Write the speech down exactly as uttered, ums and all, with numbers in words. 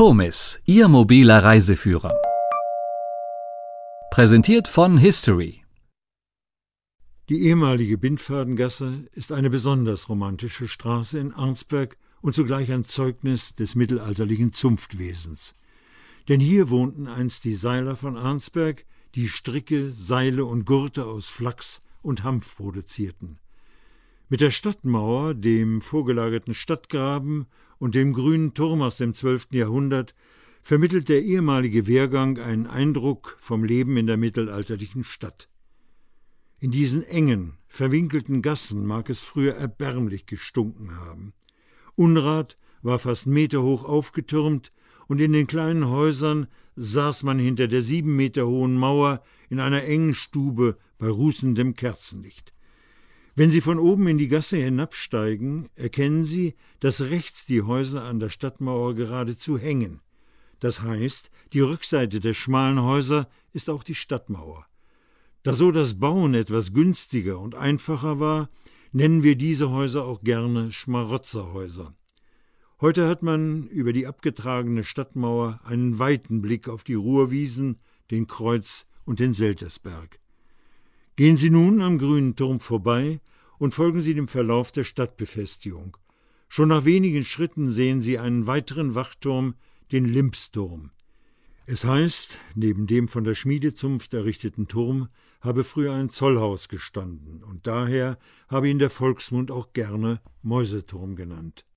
Turmis, Ihr mobiler Reiseführer. Präsentiert von History. Die ehemalige Bindfadengasse ist eine besonders romantische Straße in Arnsberg und zugleich ein Zeugnis des mittelalterlichen Zunftwesens. Denn hier wohnten einst die Seiler von Arnsberg, die Stricke, Seile und Gurte aus Flachs und Hanf produzierten. Mit der Stadtmauer, dem vorgelagerten Stadtgraben und dem grünen Turm aus dem zwölften Jahrhundert vermittelt der ehemalige Wehrgang einen Eindruck vom Leben in der mittelalterlichen Stadt. In diesen engen, verwinkelten Gassen mag es früher erbärmlich gestunken haben. Unrat war fast meterhoch aufgetürmt und in den kleinen Häusern saß man hinter der sieben Meter hohen Mauer in einer engen Stube bei rußendem Kerzenlicht. Wenn Sie von oben in die Gasse hinabsteigen, erkennen Sie, dass rechts die Häuser an der Stadtmauer geradezu hängen. Das heißt, die Rückseite der schmalen Häuser ist auch die Stadtmauer. Da so das Bauen etwas günstiger und einfacher war, nennen wir diese Häuser auch gerne Schmarotzerhäuser. Heute hat man über die abgetragene Stadtmauer einen weiten Blick auf die Ruhrwiesen, den Kreuz und den Seltersberg. Gehen Sie nun am grünen Turm vorbei und folgen Sie dem Verlauf der Stadtbefestigung. Schon nach wenigen Schritten sehen Sie einen weiteren Wachturm, den Limpsturm. Es heißt, neben dem von der Schmiedezunft errichteten Turm habe früher ein Zollhaus gestanden und daher habe ihn der Volksmund auch gerne Mäuseturm genannt.